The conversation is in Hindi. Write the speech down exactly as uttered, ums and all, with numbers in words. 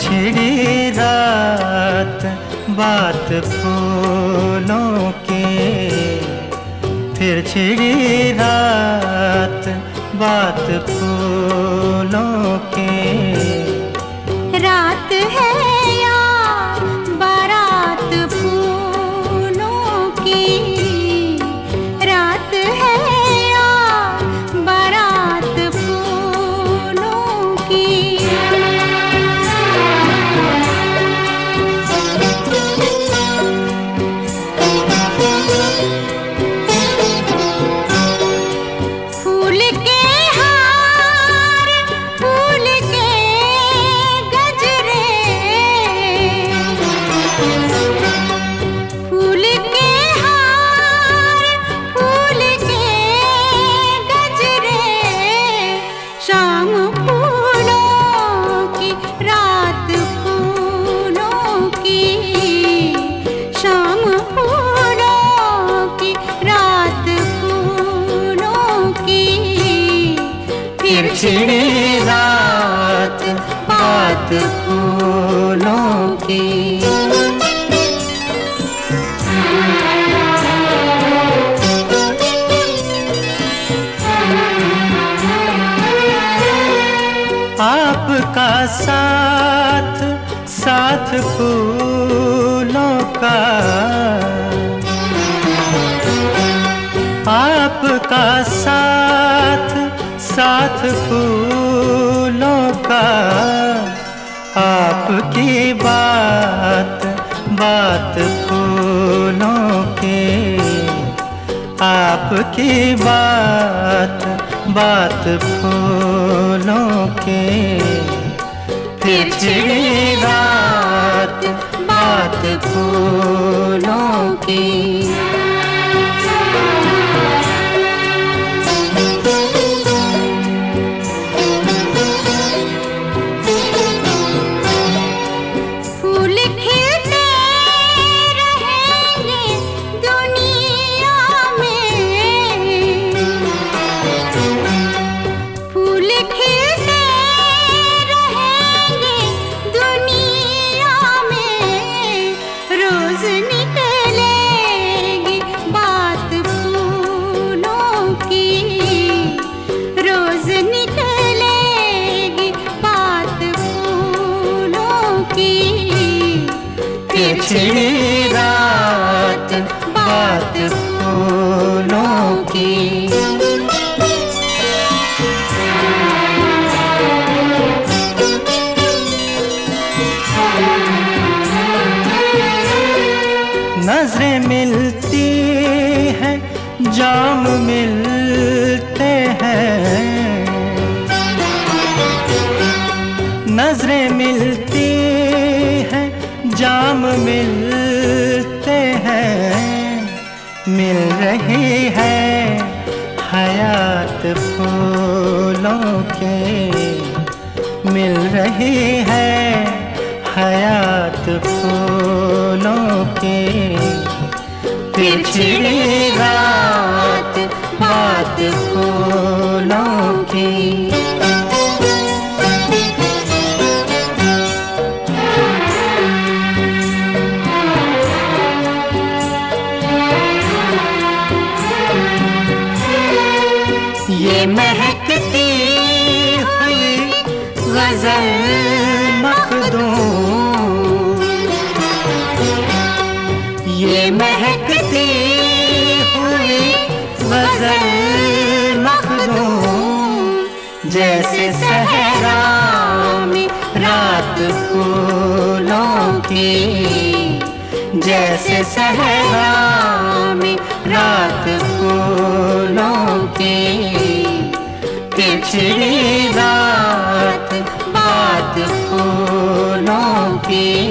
छिड़ी रात बात फूलों की, फिर छिड़ी रात बात फूलों की। रात है या बारात फूलों की, रात है या बारात फूलों की। फूल के हार, फूल के गजरे, फूल के हार, फूल के गजरे, शाम फूलों की रात फूलों की, शाम फूलों की रात फूलों की। फिर छिड़ी रात बात फूलों की। आपका साथ साथ फूलों का, आपका साथ साथ फूलों का, आपकी बात बात फूलों की, आपकी बात बात फूलों की। फिर छिड़ी रात बात फूलों की। फूल खिलते रहेंगे दुनिया में, फूल खिलते रहेंगे दुनिया में। रोज निकलेगी बात फूलों की, रोज निकलेगी बात फूलों की। फिर छिड़ी रात बात फूलों की। नजरें मिलती हैं, जाम मिलते हैं, नजरें मिलती हैं, जाम मिलते हैं। मिल रही है हयात फूलों की, मिल रही है हयात फूलों की। फिर छिड़ी रात बात फूलों की। ये महकती हुई गजल मखदूम, ये महकती हुई गजल मखदूम। जैसे सहरा में रात फूलों की, जैसे सहरा में रात फूलों की। फिर छिड़ी रात बात फूलों की।